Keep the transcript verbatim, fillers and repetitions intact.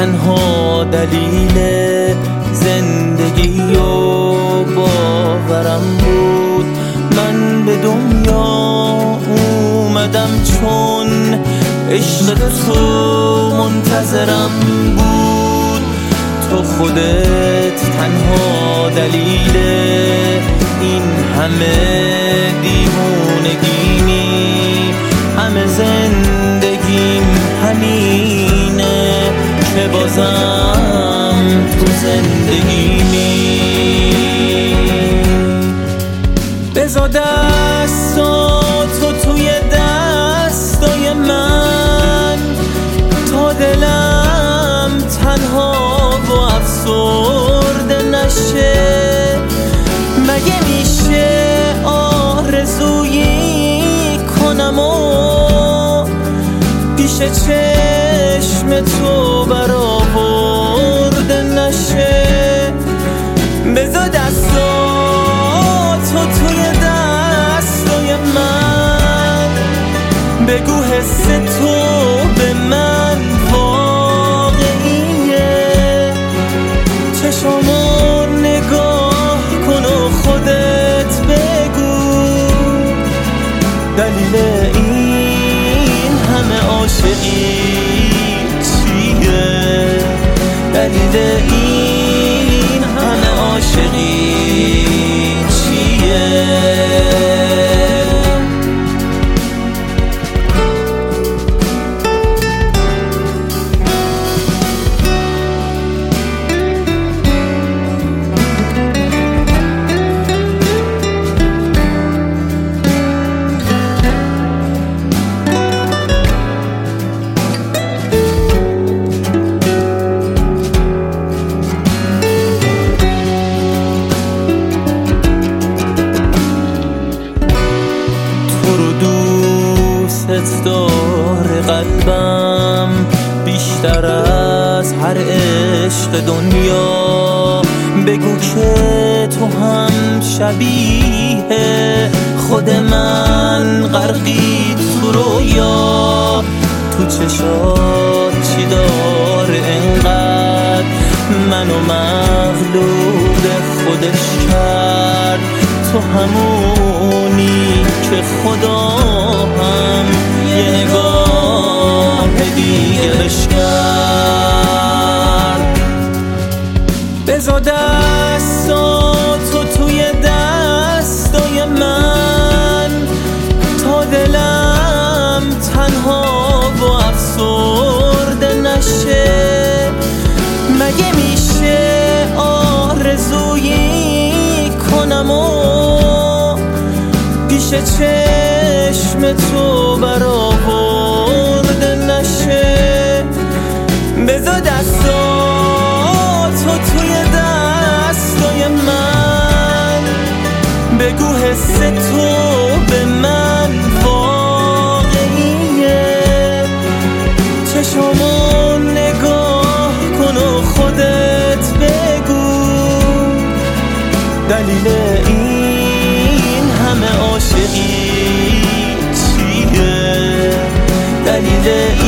تنها دلیل زندگی و باورم بود. من به دنیا اومدم چون عشق تو منتظرم بود. تو خودت تنها دلیل این همه دیوونگیمی، همه زندگیم همینه که بازم تو زندگیمی. بذار دستاتو توی دستای من تا دلم تنها و افسرده نشه. مگه میشه آرزویی کنم و پیش چشم تو برآورده نشه؟ بذار دستاتو توی دستای من، بگو حس تو به من واقعیه. چشامو نگاه کن و خودت بگو دلیل این همه عاشقی چیه؟ دلیل این همه عاشقی چیه؟ داره قلبم بیشتر از هر عشق دنیا. بگو که تو هم شبیه خود من غرقی تو رویا. تو چشات چی داره انقدر منو مغلوب خودش کرد؟ تو همونی که خدا هم یه نگاه دیگه بش کرد. بذار دستاتو توی دستای من تا دلم تنها و افسرده نشه. مگه میشه آرزویی کنم و پیش چشم تو برآورده نشه؟ بذار دستاتو توی دستای من، بگو حس تو به من واقعیه. چشامو نگاه کن و خودت بگو دلیل این همه عاشقی چیه؟ دلیل